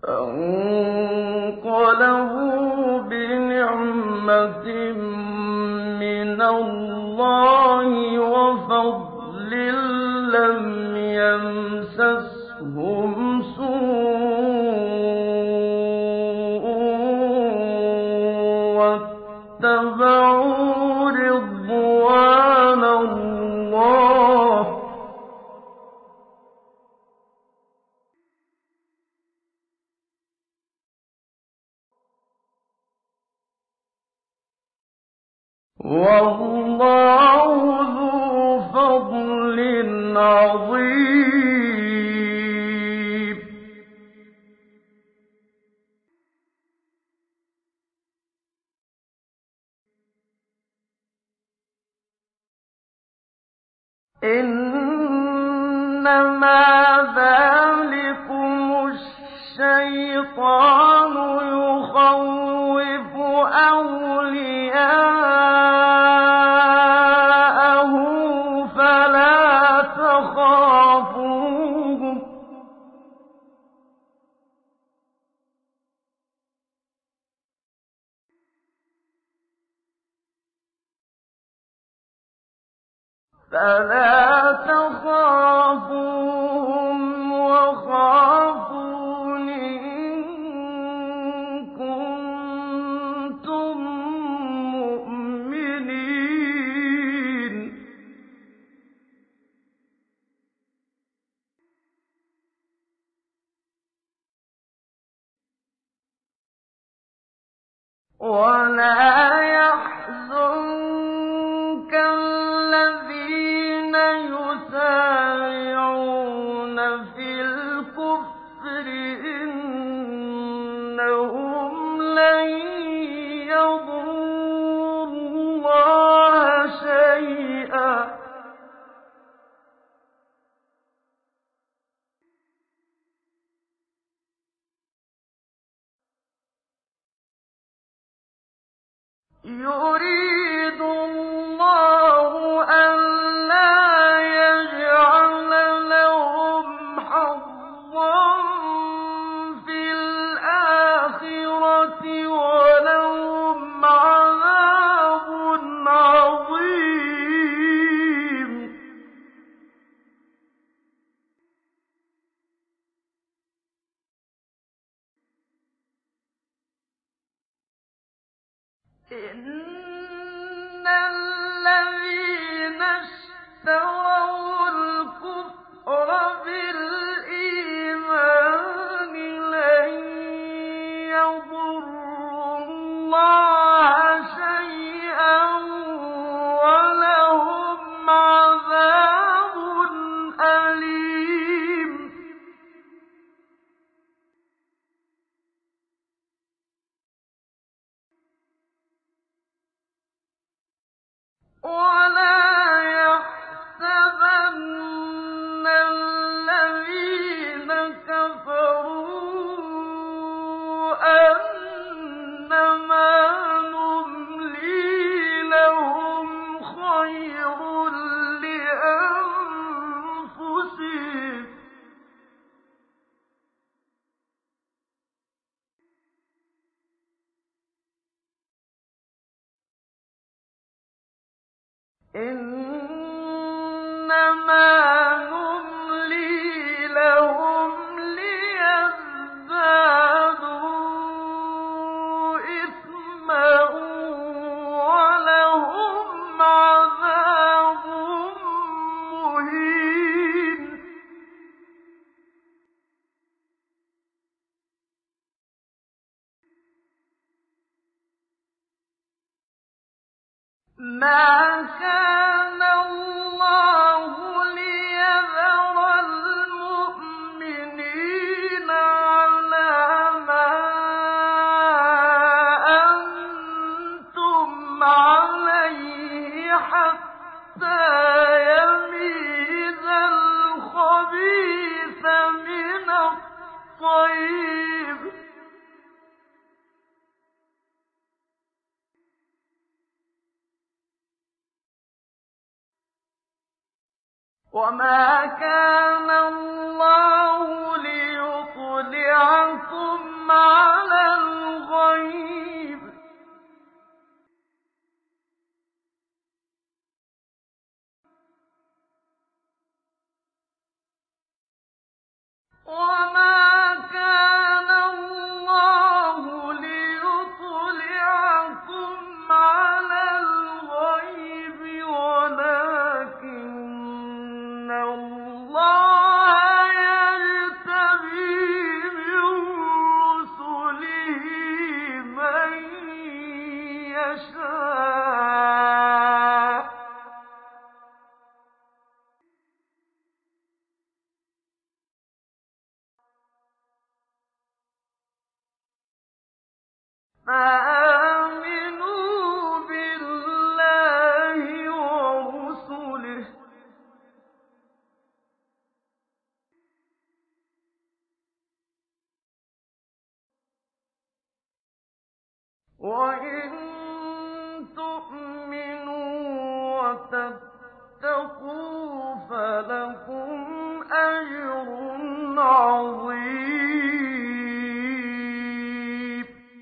فانقلبوا بنعمة من الله وفضل لم يمسسهم سوء واتبعوا رضوان الله والله ذو فضل عظيم. إنما ذلكم الشيطان يخوف أولياءه فلا تخافوهم وخافون إن كنتم مؤمنين. ولا يحزنك الذين يسارعون في الكفر إنهم لن يضروا الله شيئا يريد الله ألا يجعل لهم حظا في الآخرة ولهم عذاب عظيم. إن الذين اشتروا الكفر بالإيمان لن يضروا الله شيئا ولهم عذاب أليم. ولا يحسبن الذين كفروا أنما نملي لهم خير لأنفسهم إنما نملي لهم ليزدادوا إثما ولهم عذاب مهين. ما كان الله ليذر المؤمنين على ما أنتم عليه حتى يميز الخبيث من الطيب وما كان الله ليطلعكم عَلَى الْغَيْبِ وَمَا كَانَ اللَّهُ لِيُطْلِعَكُمْ عَلَى الْغَيْبِ وَلَٰكِنَّ اللَّهَ يَجْتَبِي مِن رُّسُلِهِ مَن يَشَاءُ ۖ فآمنوا بالله ورسله ۚ وَإِن تُؤْمِنُوا وَتَتَّقُوا فَلَكُمْ أَجْرٌ عَظِيمٌ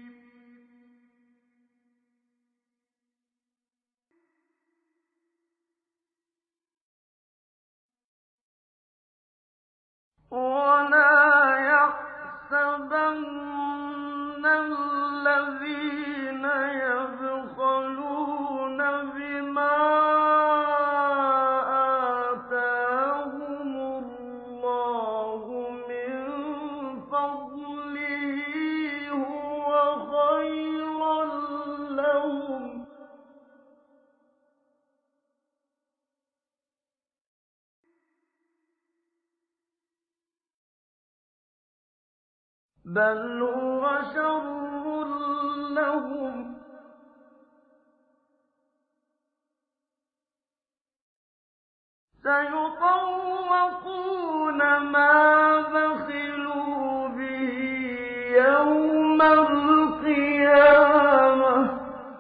وَلَا يَحْسَبَنَّ الَّذِينَ يَبْخَلُونَ بِمَا آتَاهُمُ اللَّهُ مِن فَضْلِهِ هُوَ خَيْرًا لَّهُم ۖ بَلْ هُوَ شَرٌّ لَّهُمْ ۖ سَيُطَوَّقُونَ مَا بَخِلُوا بِهِ يَوْمَ الْقِيَامَةِ ۗ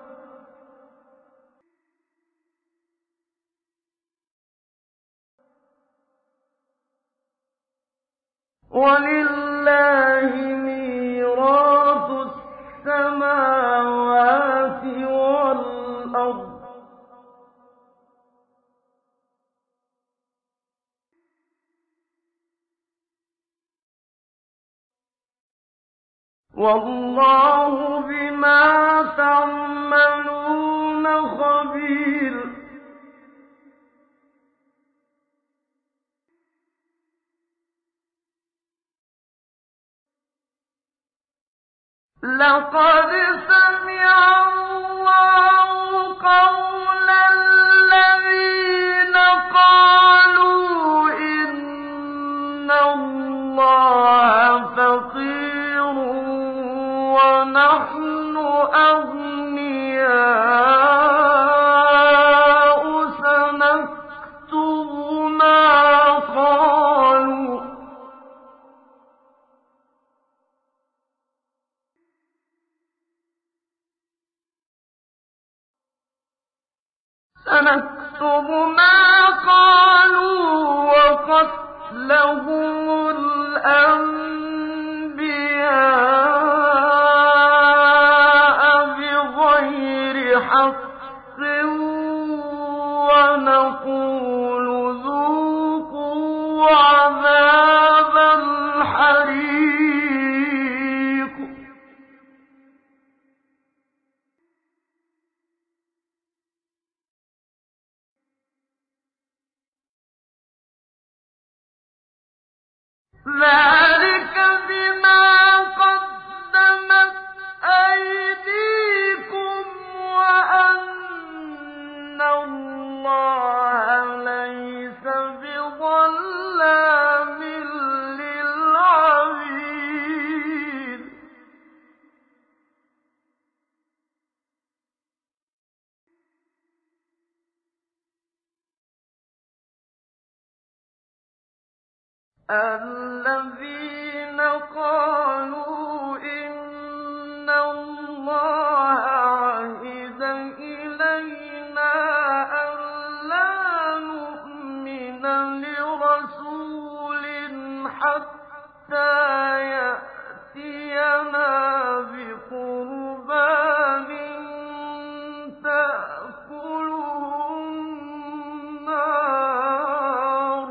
وَلِلَّهِ مِيرَاثُ السَّمَاوَاتِ وَالْأَرْضِ ۗ وَاللَّهُ بِمَا تَعْمَلُونَ خَبِيرٌ لَّقَدْ سَمِعَ اللَّهُ قَوْلَ الَّذِينَ قَالُوا إِنَّ اللَّهَ فَقِيرٌ وَنَحْنُ أَغْنِيَاءُ سَنَكْتُبُ مَا قَالُوا وَقَتْلَهُمُ الْأَنبِيَاءَ بِغَيْرِ حَقٍّ وَنَقُولُ ذُوقُوا عَذَابَ الْحَرِيقِ ذَٰلِكَ بِمَا قَدَّمَتْ أَيْدِيكُمْ وَأَنَّ اللَّهَ لَيْسَ بِظَلَّامٍ لِّلْعَبِيدِ الَّذِينَ قَالُوا إِنَّ اللَّهَ عَهِدَ إِلَيْنَا أَلَّا نُؤْمِنَ لِرَسُولٍ حَتَّىٰ يَأْتِيَنَا يَأْتِيَنَا بِقُرْبَانٍ تَأْكُلُهُ النَّارُ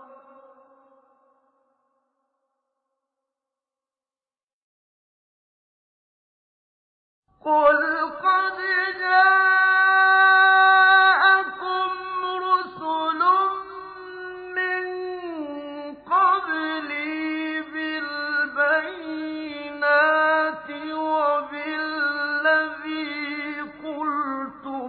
قُلْ قَدْ جَاءَكُمْ رُسُلٌ مِّن قَبْلِي بِالْبَيِّنَاتِ وَبِالَّذِي قُلْتُمْ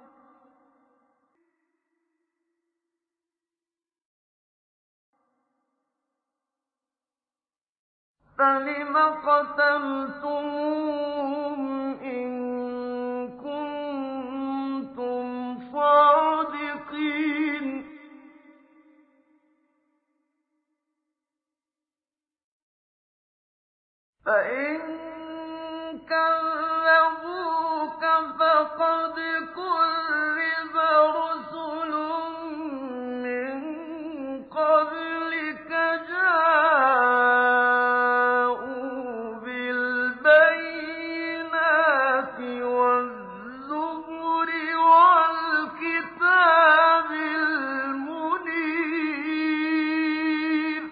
فَلِمَ قَتَلْتُمُوهُمْ إِن كُنتُمْ صَادِقِينَ فَإِن كَذَّبُوكَ فَقَدْ كُذِّبَ رُسُلٌ مِّن قَبْلِكَ جَاءُوا بِالْبَيِّنَاتِ وَالزُّبُرِ وَالْكِتَابِ الْمُنِيرِ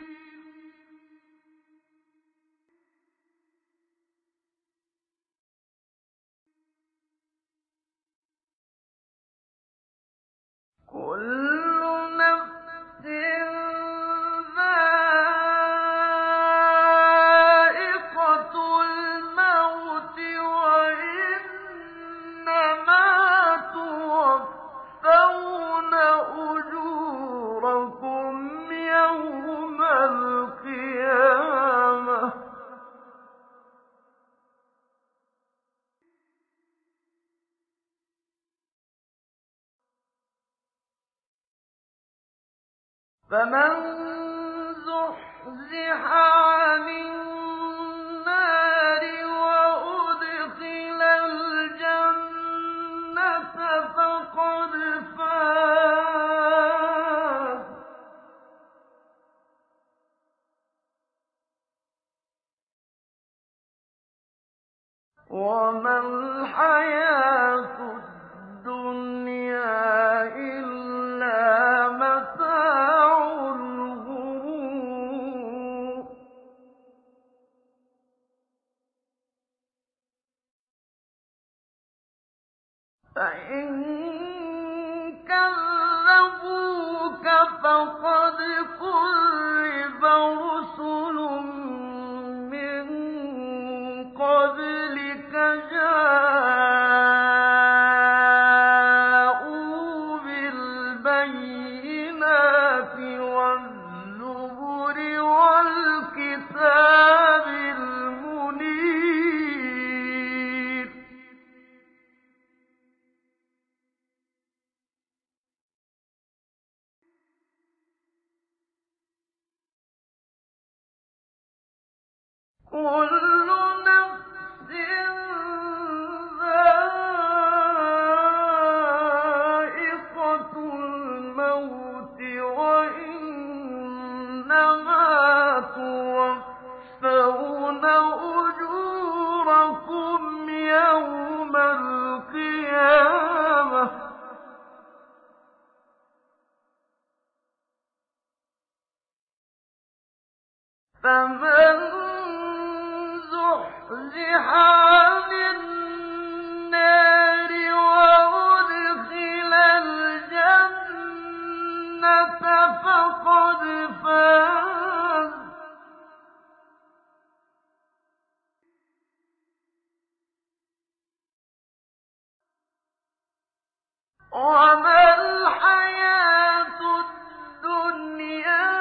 كُلُّ نَفْسٍ ذَائِقَةُ الْمَوْتِ ۖ وَإِنَّمَا تُوَفَّوْنَ أُجُورَكُمْ يَوْمَ الْقِيَامَةِ ۖ فَمَن زُحْزِحَ عَنِ النَّارِ وَأُدْخِلَ الْجَنَّةَ فَقَدْ فَازَ ۗ وَمَا الْحَيَاةُ الدُّنْيَا إِلَّا مَتَاعُ الْغُرُورِ فَإِن كَذَّبُوكَ فَقَدْ كُذِّبَ رُسُلٌ مِّن قَبْلِكَ جَاءُوا بِالْبَيِّنَاتِ وَالزُّبُرِ وَالْكِتَابِ الْمُنِيرِ كُلُّ نَفْسٍ ذَائِقَةُ الْمَوْتِ ۖ وَإِنَّمَا تُوَفَّوْنَ أُجُورَكُمْ يَوْمَ الْقِيَامَةِ ۖ فَمَن زُحْزِحَ عَنِ النَّارِ وَأُدْخِلَ الْجَنَّةَ فَقَدْ فَازَ ۗ وَمَا الْحَيَاةُ الدُّنْيَا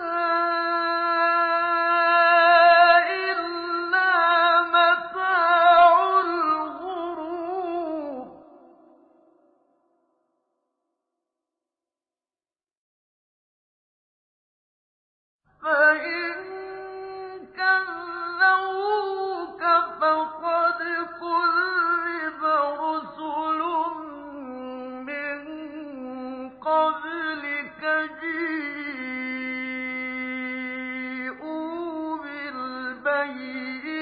إِلَّا مَتَاعُ الْغُرُورِ فَإِن كَذَّبُوكَ فَقَدْ كُذِّبَ رُسُلٌ مِّن قَبْلِكَ جَاءُوا بِالْبَيِّنَاتِ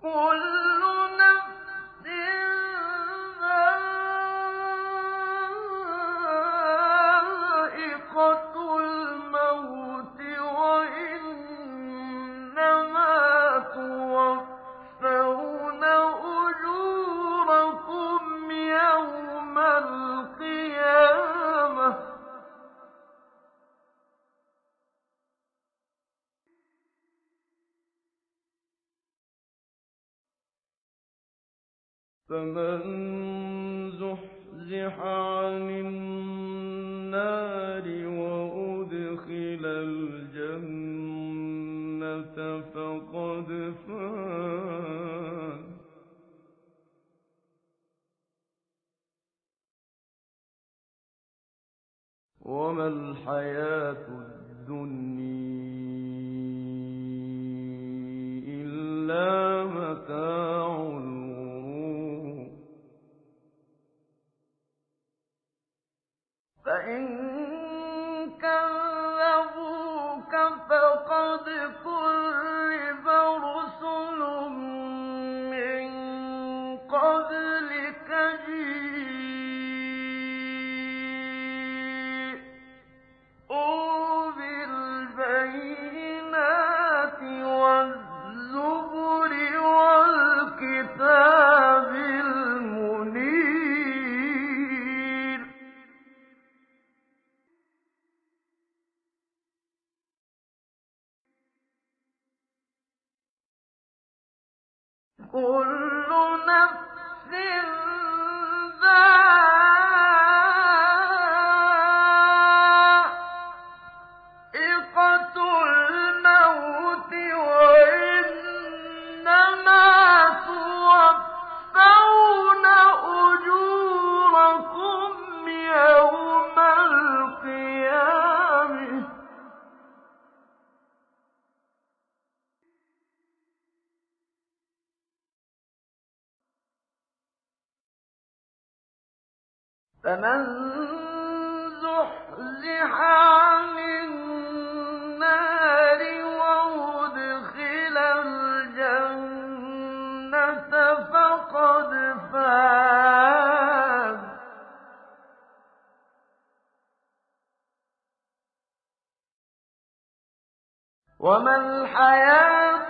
كُلُّ نَفْسٍ ذَائِقَةُ الْمَوْتِ وَإِنَّمَا تُوَفَّوْنَ أُجُورَكُمْ يَوْمَ الْقِيَامَةِ ۖ فَمَن زُحْزِحَ عَنِ النَّارِ وَأُدْخِلَ الْجَنَّةَ فَقَدْ فَازَ ۗ وَمَا الْحَيَاةُ الدُّنْيَا إِلَّا مَتَاعُ الْغُرُورِ فَإِن كَذَّبُوكَ فَقَدْ كُذِّبَ رُسُلٌ مِّن قَبْلِكَ جِاءُوا بِالْبَيِّنَاتِ وَالزُّبُرِ وَالْكِتَابِ الْمُنِيرِ كُلُّ نَفْسٍ ذَائِقَةُ الْمَوْتِ وَإِنَّمَا تُوَفَّوْنَ أُجُورَكُمْ يَوْمَ الْقِيَامَةِ ۖ فَمَن زُحْزِحَ عَنِ النَّارِ وَأُدْخِلَ الْجَنَّةَ فَقَدْ فَازَ ۗ وَمَا الْحَيَاةُ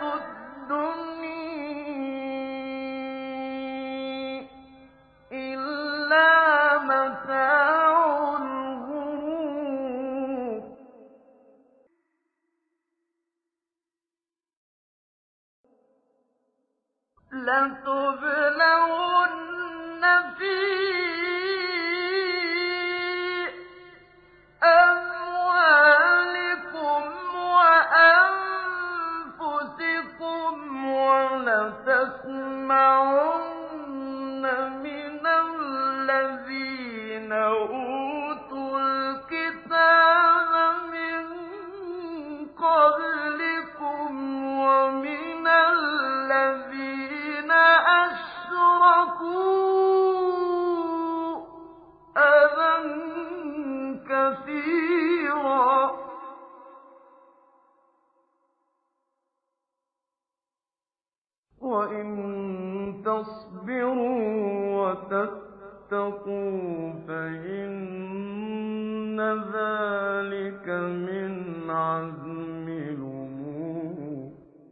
الدُّنْيَا إِلَّا مَتَاعُ الْغُرُورِ لَتُبْلَوُنَّ فِي أَمْوَالِكُمْ وَأَنفُسِكُمْ وَلَتَسْمَعُنَّ مِنَ الَّذِينَ أُوتُوا الْكِتَابَ مِن قَبْلِكُمْ وَمِنَ الَّذِينَ أَشْرَكُوا أَذًى كَثِيرًا ۚ وَإِن تَصْبِرُوا وَتَتَّقُوا فَإِنَّ ذَٰلِكَ مِنْ عَزْمِ الْأُمُورِ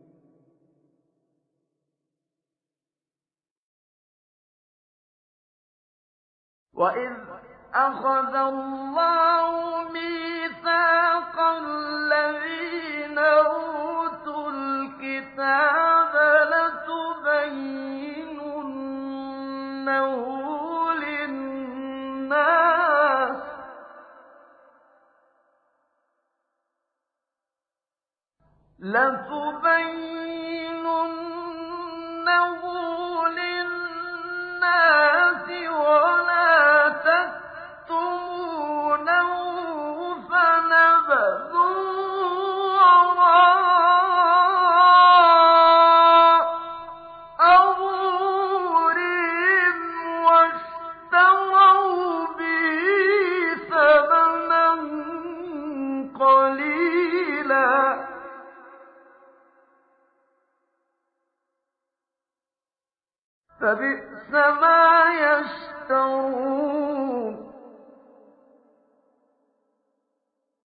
وَإِذْ أَخَذَ اللَّهُ مِيثَاقَ الَّذِينَ أُوتُوا الْكِتَابَ لَتُبَيِّنُنَّهُ لِلنَّاسِ وَلَا تَكْتُمُونَهُ فَنَبَذُوهُ وَرَاءَ ظُهُورِهِمْ وَاشْتَرَوْا بِهِ ثَمَنًا قَلِيلًا فبئس ما يشترون